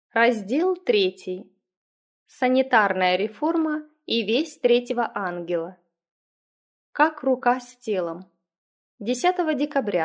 Раздел 3. Санитарная реформа и весть третьего ангела. Как рука с телом. 10 декабря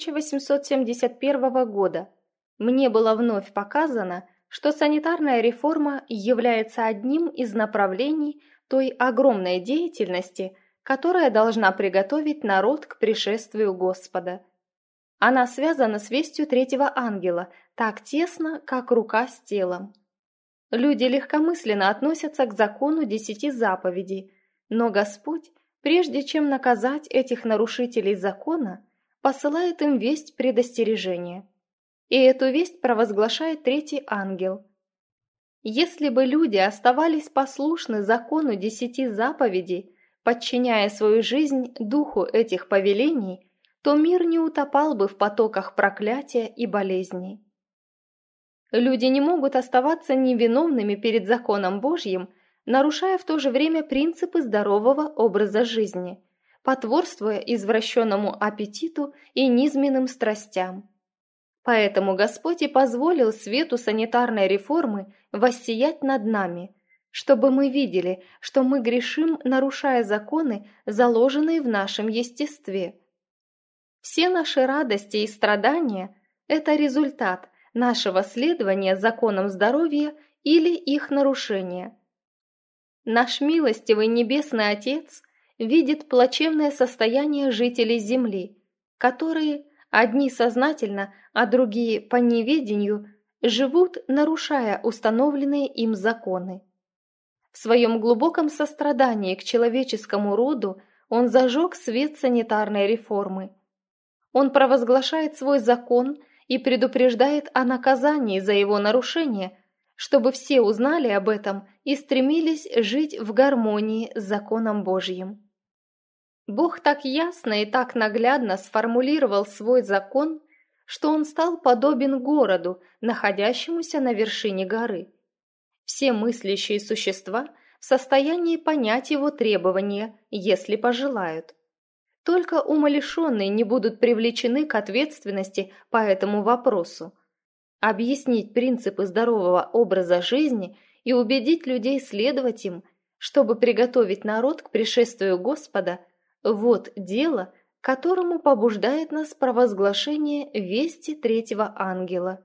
1871 года мне было вновь показано, что санитарная реформа является одним из направлений той огромной деятельности, которая должна приготовить народ к пришествию Господа. Она связана с вестью третьего ангела так тесно, как рука с телом. Люди легкомысленно относятся к закону 10 заповедей, но Господь, прежде чем наказать этих нарушителей закона, посылает им весть предостережения. И эту весть провозглашает третий ангел. Если бы люди оставались послушны закону 10 заповедей, подчиняя свою жизнь духу этих повелений, то мир не утопал бы в потоках проклятия и болезней. Люди не могут оставаться невиновными перед законом Божьим, нарушая в то же время принципы здорового образа жизни, потворствуя извращенному аппетиту и низменным страстям. Поэтому Господь и позволил свету санитарной реформы воссиять над нами, чтобы мы видели, что мы грешим, нарушая законы, заложенные в нашем естестве. Все наши радости и страдания – это результат нашего следования законам здоровья или их нарушения. Наш милостивый Небесный Отец видит плачевное состояние жителей Земли, которые, одни сознательно, а другие по неведению, живут, нарушая установленные им законы. В своем глубоком сострадании к человеческому роду Он зажег свет санитарной реформы. Он провозглашает свой закон и предупреждает о наказании за его нарушение, чтобы все узнали об этом и стремились жить в гармонии с законом Божьим. Бог так ясно и так наглядно сформулировал свой закон, что он стал подобен городу, находящемуся на вершине горы. Все мыслящие существа в состоянии понять его требования, если пожелают. Только умалишенные не будут привлечены к ответственности по этому вопросу. Объяснить принципы здорового образа жизни и убедить людей следовать им, чтобы приготовить народ к пришествию Господа – вот дело, которому побуждает нас провозглашение вести третьего ангела.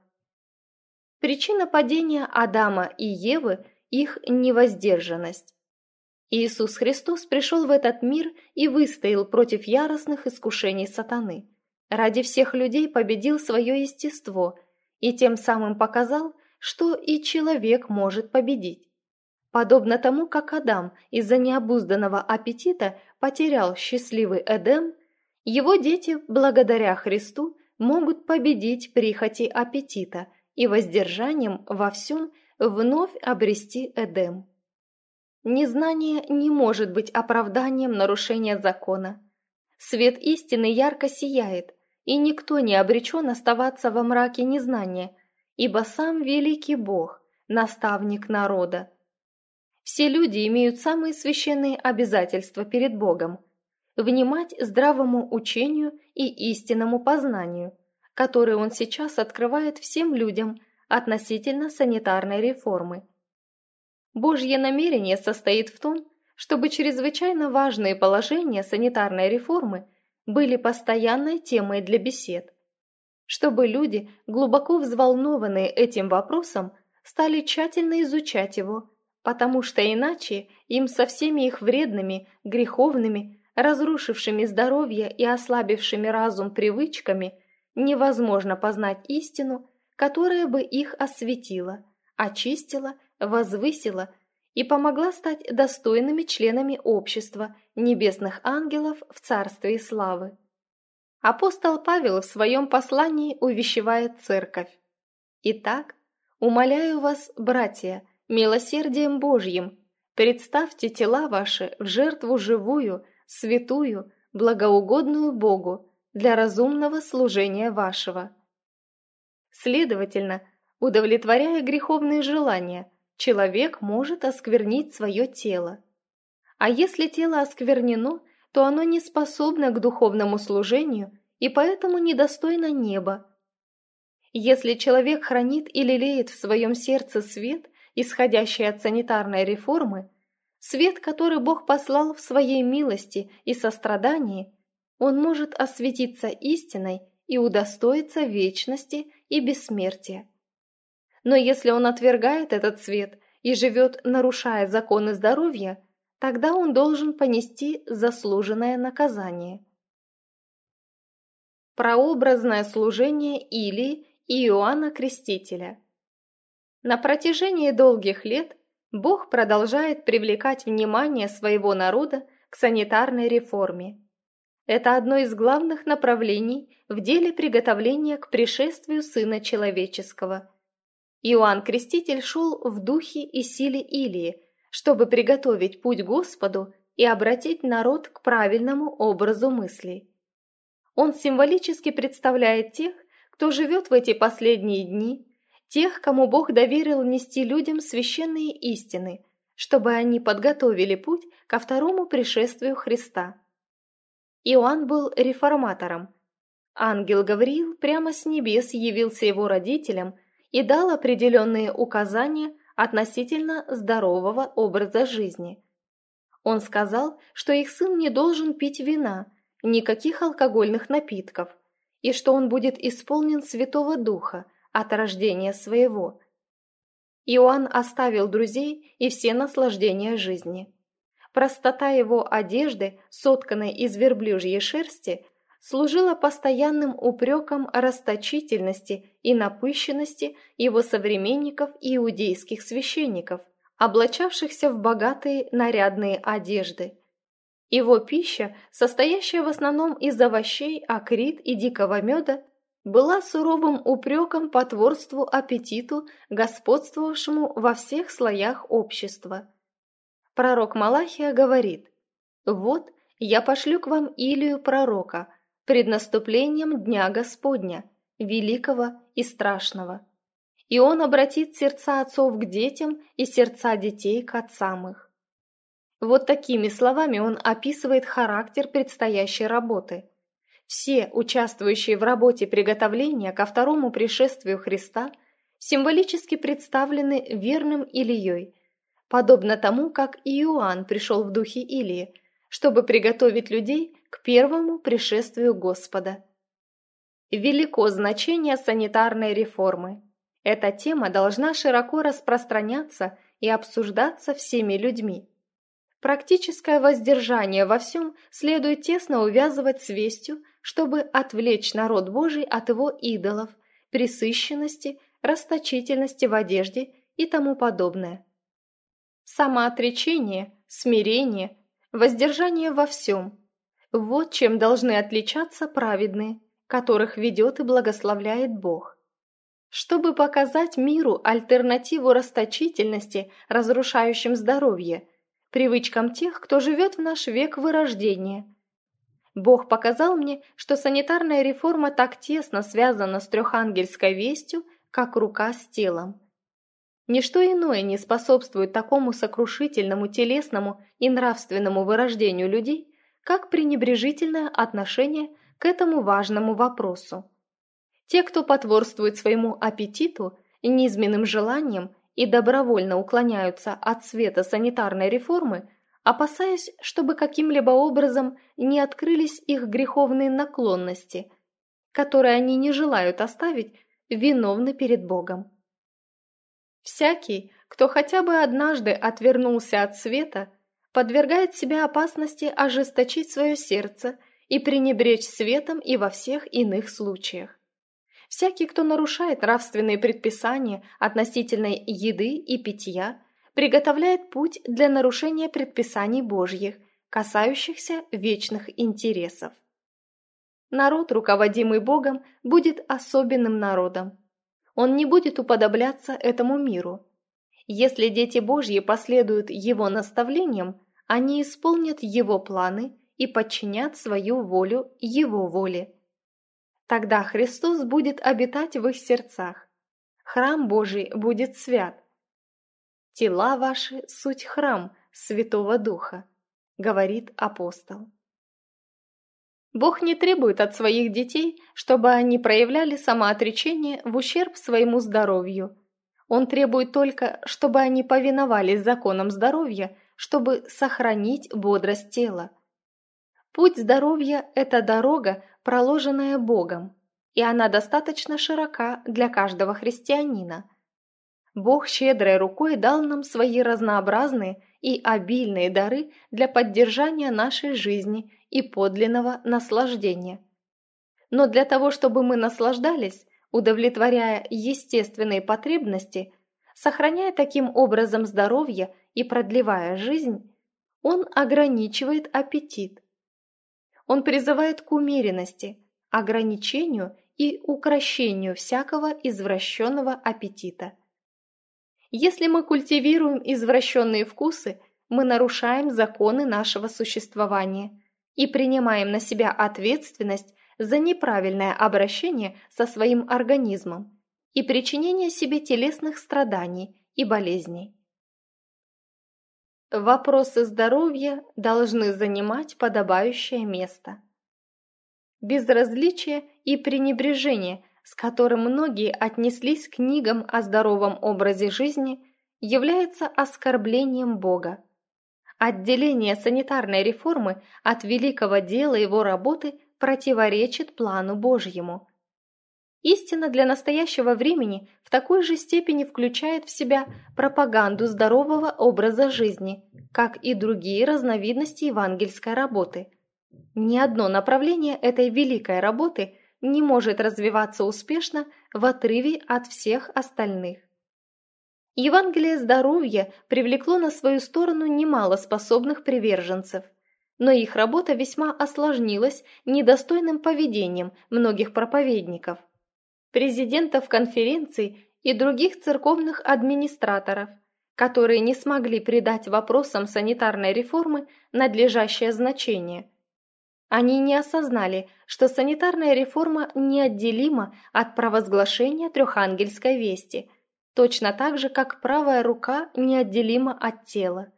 Причина падения Адама и Евы – их невоздержанность. Иисус Христос пришел в этот мир и выстоял против яростных искушений сатаны. Ради всех людей победил свое естество и тем самым показал, что и человек может победить. Подобно тому, как Адам из-за необузданного аппетита потерял счастливый Эдем, его дети, благодаря Христу, могут победить прихоти аппетита и воздержанием во всем вновь обрести Эдем. Незнание не может быть оправданием нарушения закона. Свет истины ярко сияет, и никто не обречен оставаться во мраке незнания, ибо сам великий Бог, наставник народа. Все люди имеют самые священные обязательства перед Богом – внимать здравому учению и истинному познанию, которые Он сейчас открывает всем людям относительно санитарной реформы. Божье намерение состоит в том, чтобы чрезвычайно важные положения санитарной реформы были постоянной темой для бесед, чтобы люди, глубоко взволнованные этим вопросом, стали тщательно изучать его, потому что иначе им со всеми их вредными, греховными, разрушившими здоровье и ослабившими разум привычками невозможно познать истину, которая бы их осветила, очистила, возвысила и помогла стать достойными членами общества небесных ангелов в царстве славы. Апостол Павел в своем послании увещевает церковь. «Итак, умоляю вас, братья, милосердием Божьим, представьте тела ваши в жертву живую, святую, благоугодную Богу для разумного служения вашего». Следовательно, удовлетворяя греховные желания, человек может осквернить свое тело. А если тело осквернено, то оно не способно к духовному служению и поэтому недостойно неба. Если человек хранит и лелеет в своем сердце свет, исходящий от санитарной реформы, свет, который Бог послал в своей милости и сострадании, он может осветиться истиной и удостоиться вечности и бессмертия. Но если он отвергает этот свет и живет, нарушая законы здоровья, тогда он должен понести заслуженное наказание. Прообразное служение Илии и Иоанна Крестителя. На протяжении долгих лет Бог продолжает привлекать внимание своего народа к санитарной реформе. Это одно из главных направлений в деле приготовления к пришествию Сына Человеческого. Иоанн Креститель шел в духе и силе Илии, чтобы приготовить путь Господу и обратить народ к правильному образу мыслей. Он символически представляет тех, кто живет в эти последние дни, тех, кому Бог доверил нести людям священные истины, чтобы они подготовили путь ко второму пришествию Христа. Иоанн был реформатором. Ангел Гавриил прямо с небес явился его родителям и дал определенные указания относительно здорового образа жизни. Он сказал, что их сын не должен пить вина, никаких алкогольных напитков, и что он будет исполнен Святого Духа от рождения своего. Иоанн оставил друзей и все наслаждения жизни. Простота его одежды, сотканной из верблюжьей шерсти, служила постоянным упреком расточительности и напыщенности его современников и иудейских священников, облачавшихся в богатые нарядные одежды. Его пища, состоящая в основном из овощей, акрит и дикого меда, была суровым упреком потворству аппетиту, господствовавшему во всех слоях общества. Пророк Малахия говорит: «Вот я пошлю к вам Илию пророка пред наступлением Дня Господня, великого и страшного. И он обратит сердца отцов к детям и сердца детей к отцам их». Вот такими словами он описывает характер предстоящей работы. Все, участвующие в работе приготовления ко второму пришествию Христа, символически представлены верным Илией, подобно тому, как и Иоанн пришел в духе Илии, чтобы приготовить людей к первому пришествию Господа. Велико значение санитарной реформы. Эта тема должна широко распространяться и обсуждаться всеми людьми. Практическое воздержание во всем следует тесно увязывать с вестью, чтобы отвлечь народ Божий от его идолов, пресыщенности, расточительности в одежде и тому подобное. Самоотречение, смирение, воздержание во всем – вот чем должны отличаться праведные, которых ведет и благословляет Бог. Чтобы показать миру альтернативу расточительности, разрушающим здоровье, привычкам тех, кто живет в наш век вырождения. Бог показал мне, что санитарная реформа так тесно связана с трехангельской вестью, как рука с телом. Ничто иное не способствует такому сокрушительному телесному и нравственному вырождению людей, как пренебрежительное отношение к этому важному вопросу. Те, кто потворствует своему аппетиту, низменным желаниям и добровольно уклоняются от света санитарной реформы, опасаясь, чтобы каким-либо образом не открылись их греховные наклонности, которые они не желают оставить, виновны перед Богом. Всякий, кто хотя бы однажды отвернулся от света, подвергает себя опасности ожесточить свое сердце и пренебречь светом и во всех иных случаях. Всякий, кто нарушает нравственные предписания относительно еды и питья, приготовляет путь для нарушения предписаний Божьих, касающихся вечных интересов. Народ, руководимый Богом, будет особенным народом. Он не будет уподобляться этому миру. Если дети Божьи последуют Его наставлениям, они исполнят Его планы и подчинят свою волю Его воле. Тогда Христос будет обитать в их сердцах. Храм Божий будет свят. «Тела ваши – суть храм Святого Духа», говорит апостол. Бог не требует от своих детей, чтобы они проявляли самоотречение в ущерб своему здоровью. Он требует только, чтобы они повиновались законам здоровья, чтобы сохранить бодрость тела. Путь здоровья – это дорога, проложенная Богом, и она достаточно широка для каждого христианина. Бог щедрой рукой дал нам свои разнообразные и обильные дары для поддержания нашей жизни и подлинного наслаждения. Но для того, чтобы мы наслаждались, удовлетворяя естественные потребности, сохраняя таким образом здоровье и продлевая жизнь, Он ограничивает аппетит. Он призывает к умеренности, ограничению и укрощению всякого извращенного аппетита. Если мы культивируем извращенные вкусы, мы нарушаем законы нашего существования и принимаем на себя ответственность за неправильное обращение со своим организмом и причинение себе телесных страданий и болезней. Вопросы здоровья должны занимать подобающее место. Безразличие и пренебрежение, с которым многие отнеслись к книгам о здоровом образе жизни, является оскорблением Бога. Отделение санитарной реформы от великого дела его работы противоречит плану Божьему. Истина для настоящего времени в такой же степени включает в себя пропаганду здорового образа жизни, как и другие разновидности евангельской работы. Ни одно направление этой великой работы не может развиваться успешно в отрыве от всех остальных. Евангелие здоровья привлекло на свою сторону немало способных приверженцев, но их работа весьма осложнилась недостойным поведением многих проповедников, президентов конференций и других церковных администраторов, которые не смогли придать вопросам санитарной реформы надлежащее значение. Они не осознали, что санитарная реформа неотделима от провозглашения трехангельской вести, точно так же, как правая рука неотделима от тела.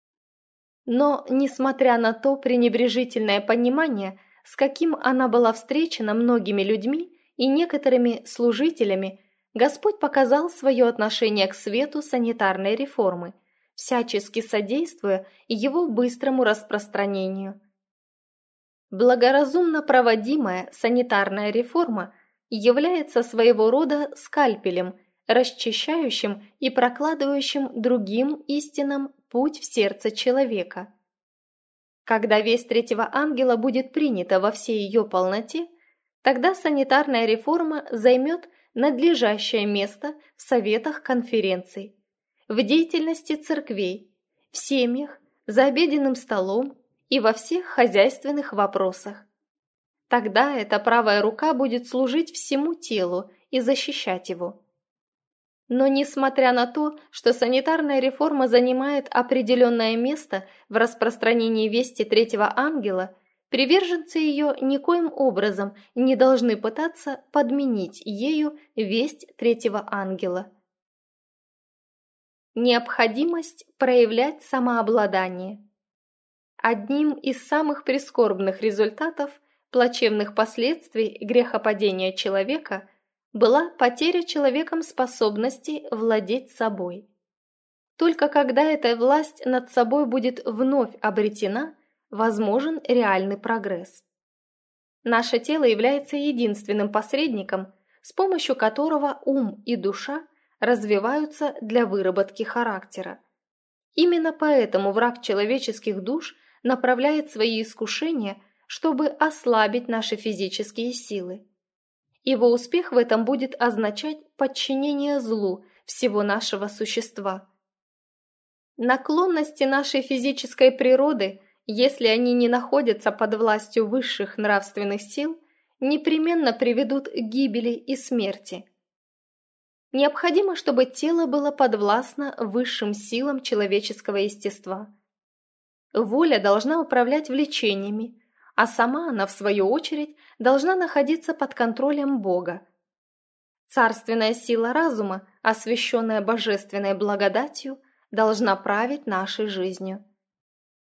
Но, несмотря на то пренебрежительное понимание, с каким она была встречена многими людьми и некоторыми служителями, Господь показал свое отношение к свету санитарной реформы, всячески содействуя его быстрому распространению. Благоразумно проводимая санитарная реформа является своего рода скальпелем, расчищающим и прокладывающим другим истинам путь в сердце человека. Когда весть третьего ангела будет принята во всей ее полноте, тогда санитарная реформа займет надлежащее место в советах конференций, в деятельности церквей, в семьях, за обеденным столом и во всех хозяйственных вопросах. Тогда эта правая рука будет служить всему телу и защищать его. Но несмотря на то, что санитарная реформа занимает определенное место в распространении вести третьего ангела, приверженцы ее никоим образом не должны пытаться подменить ею весть третьего ангела. Необходимость проявлять самообладание. Одним из самых прискорбных результатов плачевных последствий грехопадения человека была потеря человеком способности владеть собой. Только когда эта власть над собой будет вновь обретена, возможен реальный прогресс. Наше тело является единственным посредником, с помощью которого ум и душа развиваются для выработки характера. Именно поэтому враг человеческих душ направляет свои искушения, чтобы ослабить наши физические силы. Его успех в этом будет означать подчинение злу всего нашего существа. Наклонности нашей физической природы, если они не находятся под властью высших нравственных сил, непременно приведут к гибели и смерти. Необходимо, чтобы тело было подвластно высшим силам человеческого естества. Воля должна управлять влечениями, а сама она, в свою очередь, должна находиться под контролем Бога. Царственная сила разума, освященная божественной благодатью, должна править нашей жизнью.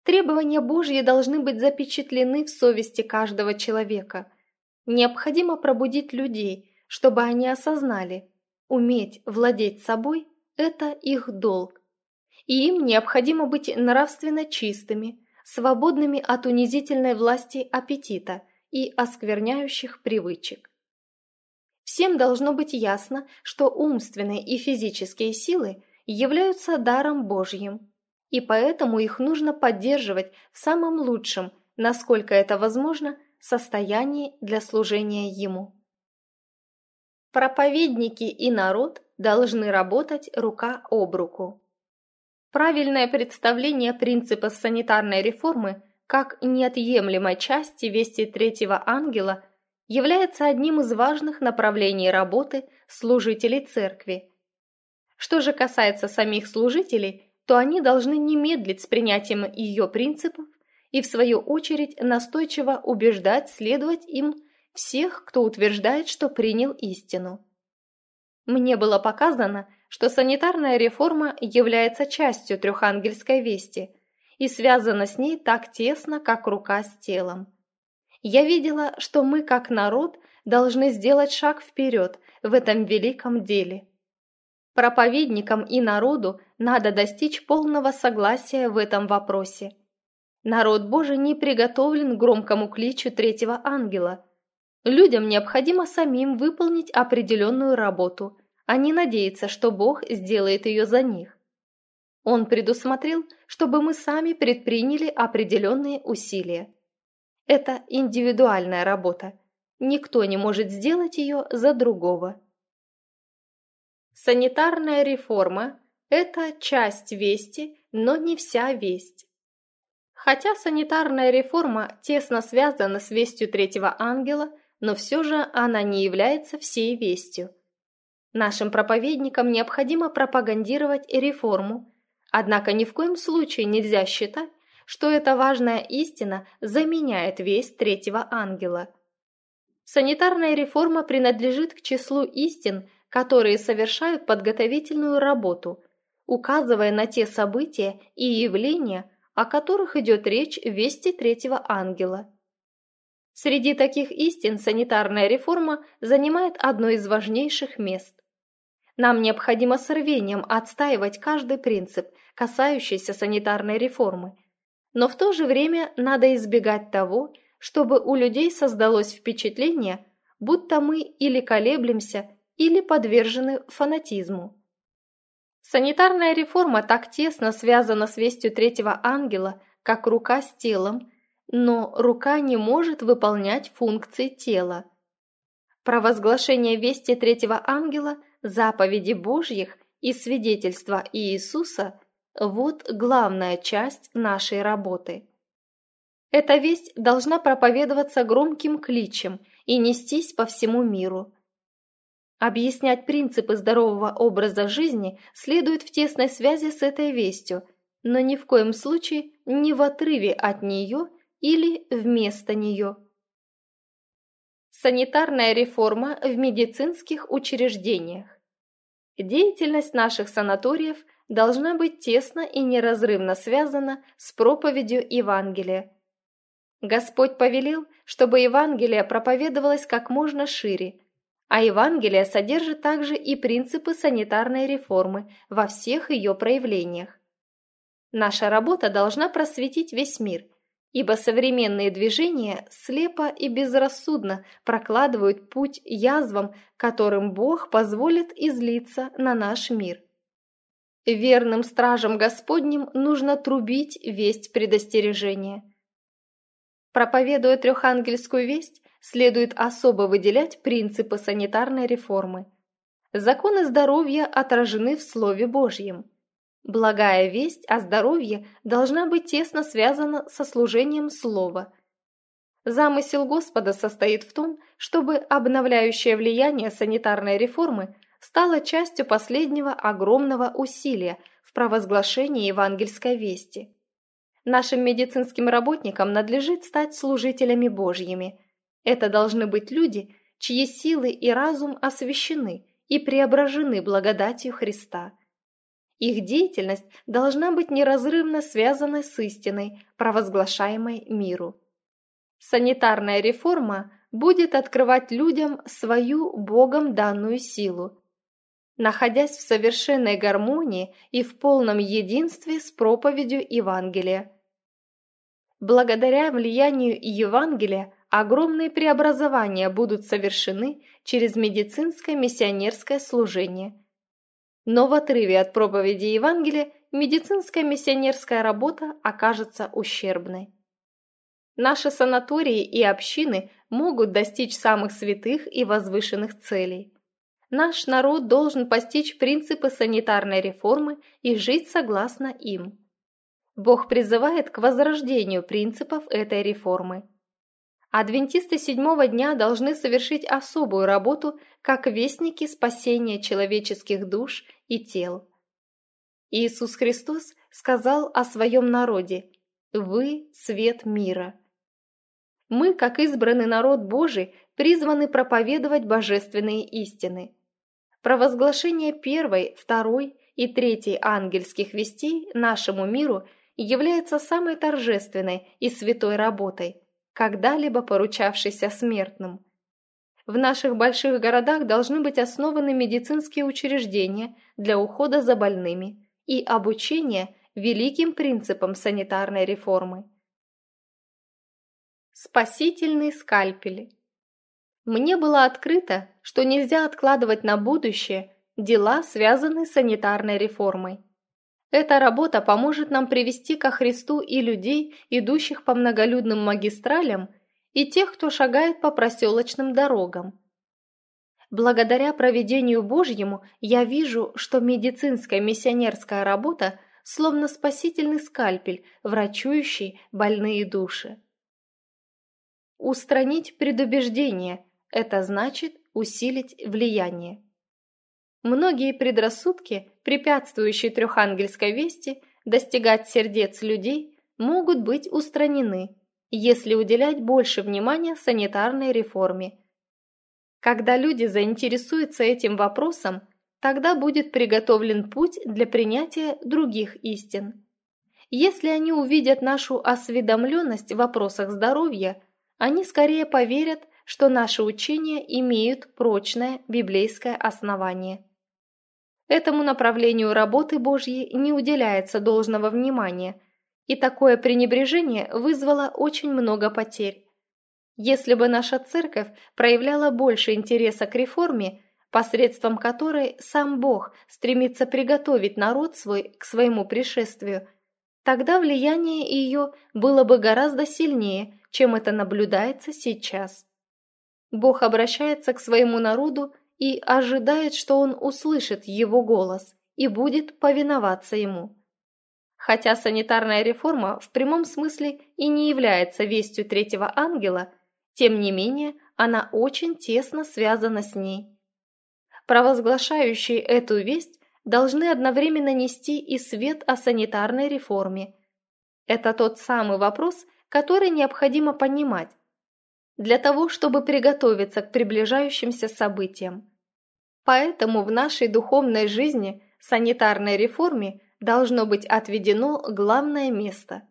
Требования Божьи должны быть запечатлены в совести каждого человека. Необходимо пробудить людей, чтобы они осознали, уметь владеть собой – это их долг. И им необходимо быть нравственно чистыми, свободными от унизительной власти аппетита и оскверняющих привычек. Всем должно быть ясно, что умственные и физические силы являются даром Божьим, и поэтому их нужно поддерживать в самом лучшем, насколько это возможно, состоянии для служения Ему. Проповедники и народ должны работать рука об руку. Правильное представление принципов санитарной реформы как неотъемлемой части вести третьего ангела является одним из важных направлений работы служителей церкви. Что же касается самих служителей, то они должны не медлить с принятием ее принципов и, в свою очередь, настойчиво убеждать следовать им всех, кто утверждает, что принял истину. Мне было показано, что санитарная реформа является частью трехангельской вести и связана с ней так тесно, как рука с телом. Я видела, что мы, как народ, должны сделать шаг вперед в этом великом деле. Проповедникам и народу надо достичь полного согласия в этом вопросе. Народ Божий не приготовлен к громкому кличу третьего ангела. Людям необходимо самим выполнить определенную работу, а не надеяться, что Бог сделает ее за них. Он предусмотрел, чтобы мы сами предприняли определенные усилия. Это индивидуальная работа. Никто не может сделать ее за другого. Санитарная реформа – это часть вести, но не вся весть. Хотя санитарная реформа тесно связана с вестью третьего ангела, но все же она не является всей вестью. Нашим проповедникам необходимо пропагандировать реформу, однако ни в коем случае нельзя считать, что эта важная истина заменяет весть третьего ангела. Санитарная реформа принадлежит к числу истин, которые совершают подготовительную работу, указывая на те события и явления, о которых идет речь в вести третьего ангела. Среди таких истин санитарная реформа занимает одно из важнейших мест. Нам необходимо с рвением отстаивать каждый принцип, касающийся санитарной реформы, но в то же время надо избегать того, чтобы у людей создалось впечатление, будто мы или колеблемся, или подвержены фанатизму. Санитарная реформа так тесно связана с вестью третьего ангела, как рука с телом, но рука не может выполнять функции тела. Провозглашение вести третьего ангела, заповеди Божьих и свидетельства Иисуса – вот главная часть нашей работы. Эта весть должна проповедоваться громким кличем и нестись по всему миру. Объяснять принципы здорового образа жизни следует в тесной связи с этой вестью, но ни в коем случае не в отрыве от нее или вместо нее. Санитарная реформа в медицинских учреждениях. Деятельность наших санаториев должна быть тесно и неразрывно связана с проповедью Евангелия. Господь повелел, чтобы Евангелие проповедовалось как можно шире, а Евангелие содержит также и принципы санитарной реформы во всех ее проявлениях. Наша работа должна просветить весь мир, ибо современные движения слепо и безрассудно прокладывают путь язвам, которым Бог позволит излиться на наш мир. Верным стражам Господним нужно трубить весть предостережения. Проповедуя трехангельскую весть, следует особо выделять принципы санитарной реформы. Законы здоровья отражены в Слове Божьем. Благая весть о здоровье должна быть тесно связана со служением Слова. Замысел Господа состоит в том, чтобы обновляющее влияние санитарной реформы стало частью последнего огромного усилия в провозглашении евангельской вести. Нашим медицинским работникам надлежит стать служителями Божьими. Это должны быть люди, чьи силы и разум освящены и преображены благодатью Христа. Их деятельность должна быть неразрывно связана с истиной, провозглашаемой миру. Санитарная реформа будет открывать людям свою Богом данную силу, находясь в совершенной гармонии и в полном единстве с проповедью Евангелия. Благодаря влиянию Евангелия огромные преобразования будут совершены через медицинское миссионерское служение. Но в отрыве от проповеди Евангелия медицинская миссионерская работа окажется ущербной. Наши санатории и общины могут достичь самых святых и возвышенных целей. Наш народ должен постичь принципы санитарной реформы и жить согласно им. Бог призывает к возрождению принципов этой реформы. Адвентисты седьмого дня должны совершить особую работу как вестники спасения человеческих душ и тел. Иисус Христос сказал о своем народе: «Вы – свет мира». Мы, как избранный народ Божий, призваны проповедовать божественные истины. Провозглашение первой, второй и третьей ангельских вестей нашему миру является самой торжественной и святой работой, когда-либо поручавшейся смертным. В наших больших городах должны быть основаны медицинские учреждения для ухода за больными и обучения великим принципам санитарной реформы. Спасительный скальпель. Мне было открыто, что нельзя откладывать на будущее дела, связанные с санитарной реформой. Эта работа поможет нам привести ко Христу и людей, идущих по многолюдным магистралям, и тех, кто шагает по проселочным дорогам. Благодаря провидению Божьему я вижу, что медицинская миссионерская работа словно спасительный скальпель, врачующий больные души. Устранить предубеждение – это значит усилить влияние. Многие предрассудки, препятствующие трехангельской вести достигать сердец людей, могут быть устранены, если уделять больше внимания санитарной реформе. Когда люди заинтересуются этим вопросом, тогда будет приготовлен путь для принятия других истин. Если они увидят нашу осведомленность в вопросах здоровья, они скорее поверят, что наши учения имеют прочное библейское основание. Этому направлению работы Божьей не уделяется должного внимания, и такое пренебрежение вызвало очень много потерь. Если бы наша церковь проявляла больше интереса к реформе, посредством которой сам Бог стремится приготовить народ свой к своему пришествию, тогда влияние ее было бы гораздо сильнее, чем это наблюдается сейчас. Бог обращается к своему народу и ожидает, что он услышит его голос и будет повиноваться ему. Хотя санитарная реформа в прямом смысле и не является вестью третьего ангела, тем не менее она очень тесно связана с ней. Провозглашающие эту весть должны одновременно нести и свет о санитарной реформе. Это тот самый вопрос, который необходимо понимать, для того, чтобы приготовиться к приближающимся событиям. Поэтому в нашей духовной жизни санитарной реформе должно быть отведено главное место.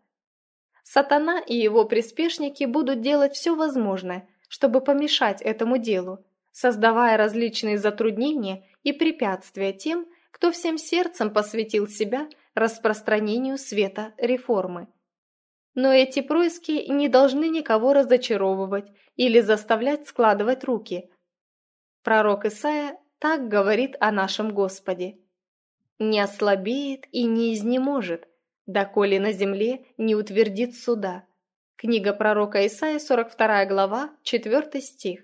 Сатана и его приспешники будут делать все возможное, чтобы помешать этому делу, создавая различные затруднения и препятствия тем, кто всем сердцем посвятил себя распространению света реформы. Но эти происки не должны никого разочаровывать или заставлять складывать руки. Пророк Исаия так говорит о нашем Господе: «Не ослабеет и не изнеможет, доколе на земле не утвердит суда». Книга пророка Исаии, 42 глава, 4 стих.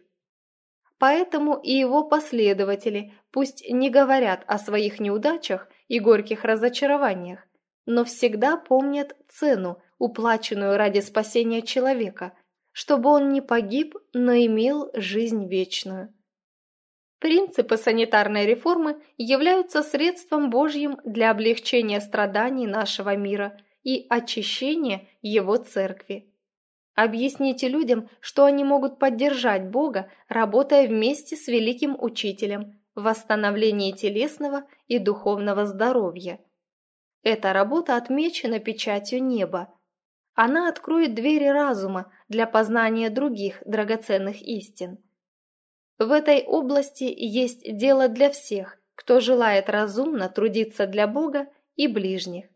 Поэтому и его последователи пусть не говорят о своих неудачах и горьких разочарованиях, но всегда помнят цену, уплаченную ради спасения человека, чтобы он не погиб, но имел жизнь вечную. Принципы санитарной реформы являются средством Божьим для облегчения страданий нашего мира и очищения его церкви. Объясните людям, что они могут поддержать Бога, работая вместе с великим учителем в восстановлении телесного и духовного здоровья. Эта работа отмечена печатью неба. Она откроет двери разума для познания других драгоценных истин. В этой области есть дело для всех, кто желает разумно трудиться для Бога и ближних.